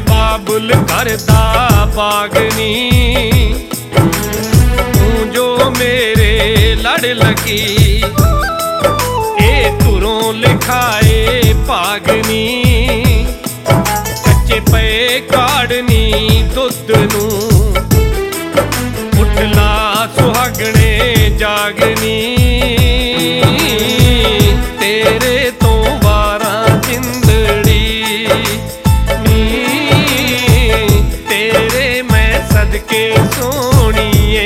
बाबुल करदा बागनी, तू जो मेरे लड़ लगी, ए तुरों लिखाए पागनी। कच्चे पे काड़नी दुध नूं, उठला सुहागणे जागनी। तेरे तो वारा जिंदड़ी नी, तेरे मैं सदके सोनिए।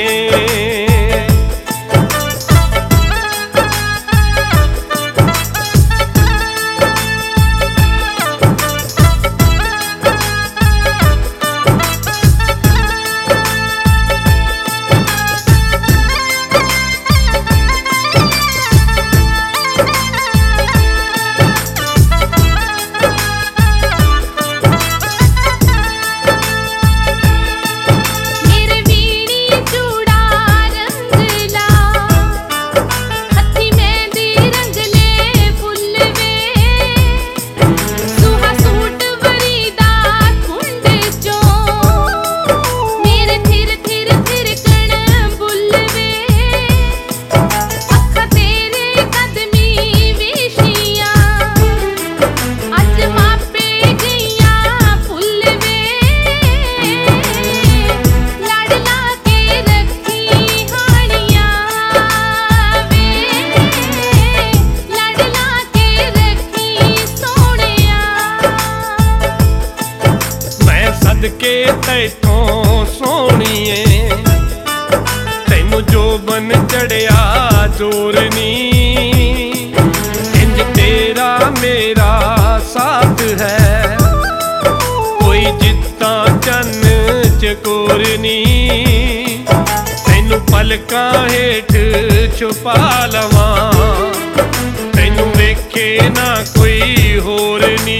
के तैथों सोनिए, तैनू जो बन चढ़िया जोरनी। इंज तेरा मेरा साथ है, कोई जित्ता चन्न चकोरनी। तैनू पलकां हेठ छुपा लवां, तैनू वेखे ना कोई होरनी।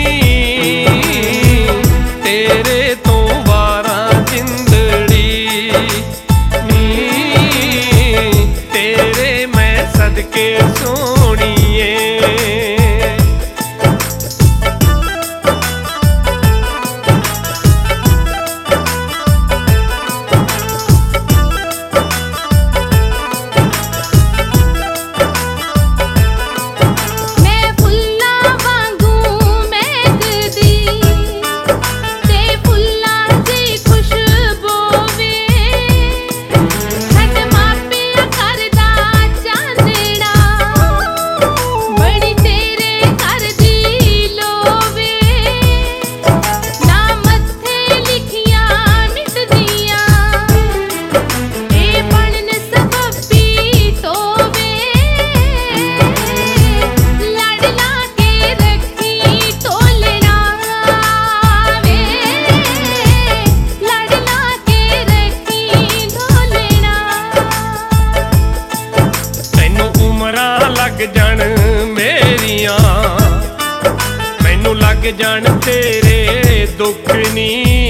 तेरे तो वारा जिंदड़ी नी, तेरे मैं सदके सोनिए। लग जान मेरिया, मैनू लग जान तेरे दुख नी।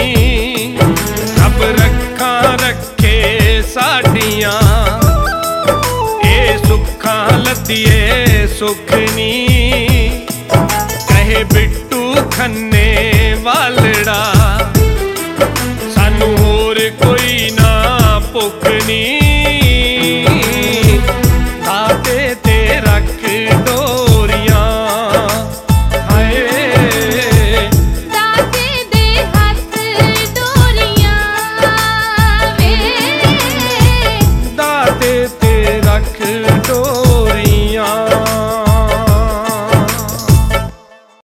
रब रखा रखे साडियां, ए सुखां लदिए सुख नी। कहे बिट्टू खन्ने